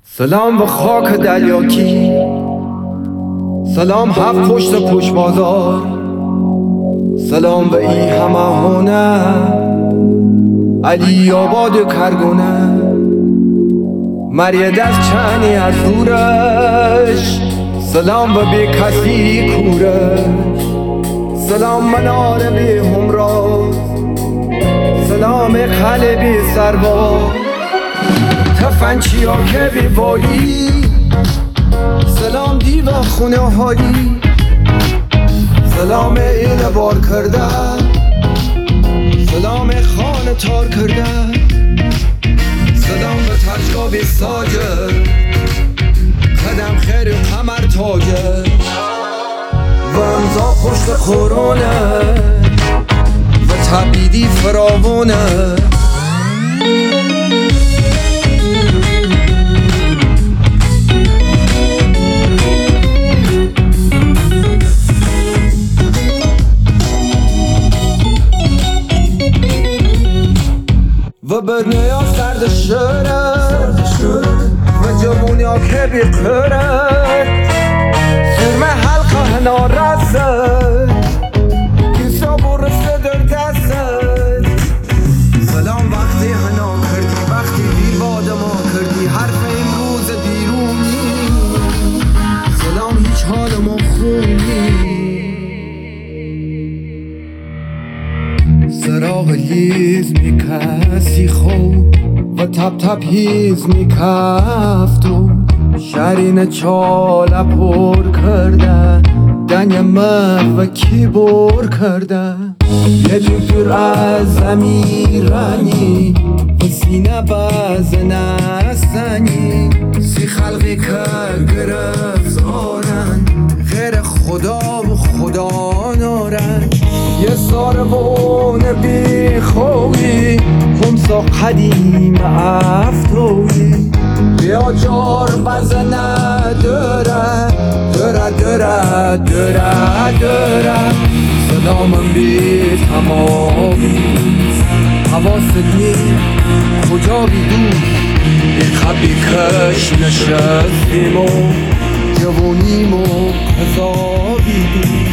سلام به خاک دلیاکی، سلام هفت پشت بازار، سلام به ای همه هنر علی آباد کرگونه. مرید از چنی از دورش، سلام به بی کسی کورش. سلام منار بی همراز، سلام خل بی سرباز. تفنچی ها که بی والی، سلام دیو خونه هایی. سلام این بار کرده، سلام خانه تار کرده. سلام به تشکا بی ساجر، قدم خیر قمر تاجر. و امضا پشت خورونه و تبیدی فراوونه. و برنه ها سرد شره و جوونی ها که بی قره. سرمه حلقه هنا رسه، کسا برسه در دسته. سلام وقتی هنا کردی، وقتی دیر باد ما کردی. حرف امروز دیرونی، سلام هیچ حال ما خونی. سراغ لیز می کسی خوب و تب تب هیز می کفتو. شرین چاله پر کرده، دنگ و کی بر کرده. یه جور از زمیرانی و سینه بزنستنی. سی خلقی که گرفتارن، غیر خدا و خدا نارن. یه ساربون بی خوی، خمسا قدیم افتوی. بیا جار بزنه دره دره دره دره دره. سلامم بی تمامی، حواست نی کجا بی دوش. بی خبی کش نشستیم و جوونیم و قضا بی دوش.